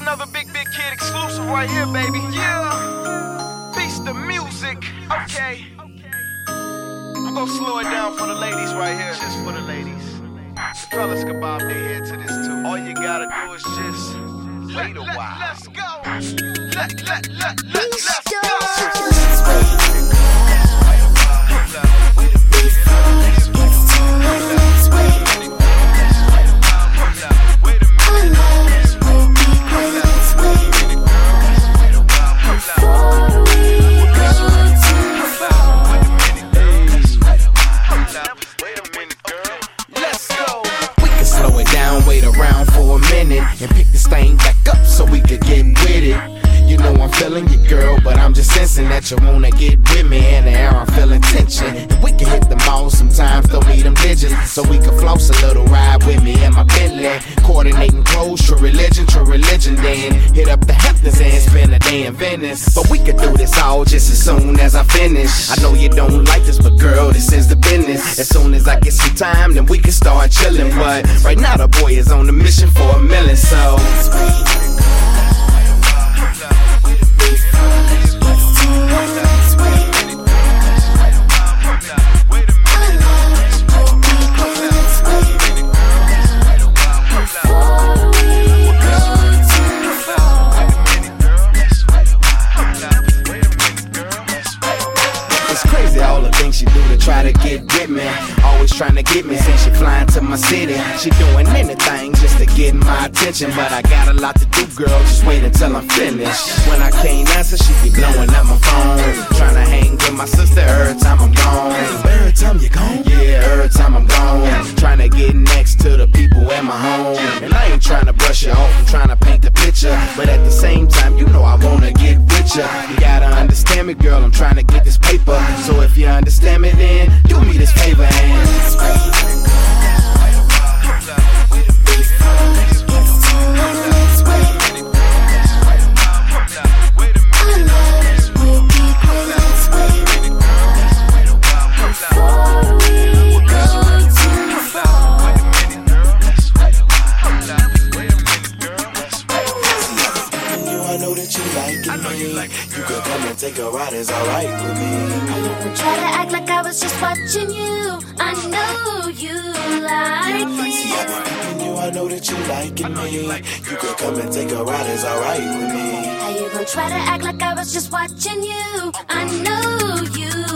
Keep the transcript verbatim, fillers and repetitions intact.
another Big Big Kid exclusive right here, baby. Yeah. Beast of music. Okay. I'm gonna slow it down for the ladies right here. Just for the ladies. The fellas can bob their head to this too. All you gotta do is just wait a while. Let's go. Let, let, let, let, let's go. And pick this thing back up so we could get with it. You know I'm feeling you, girl, but I'm just sensing that you wanna get with me. In the air I'm feeling tension. And we can hit the mall sometimes, don't need them digits. So we can floss a little, ride with me in my Bentley. Coordinating clothes, true religion, true religion. Then hit up the Hamptons and spend a day in Venice. But we could do this all just as soon as I finish. I know you don't like this, but girl, this is the business. As soon as I get some time, then we can start chilling. But right now the boy is on the mission for a million, so all the things she do to try to get with me. Always trying to get me since she flying to my city. She doing anything just to get my attention. But I got a lot to do, girl, just wait until I'm finished. When I can't answer, she be blowing up my phone. Trying to hang with my sister every time I'm gone. Every time you gone? Yeah, every time I'm gone. Trying to get next to the people in my home. And I ain't trying to brush you off, I'm trying to paint the picture. But at the same time, you know I wanna get with you. You gotta understand me, girl, I'm trying to get this paper. So if you understand me, then do me this favor and I know you like it, girl. You could come and take a ride, it's alright with me. I even try to act like I was just watching you. I know you like it. See, I've been thinking you, I know that you liking me. Like it, you could come and take a ride, it's alright with me. I even try to act like I was just watching you. I know you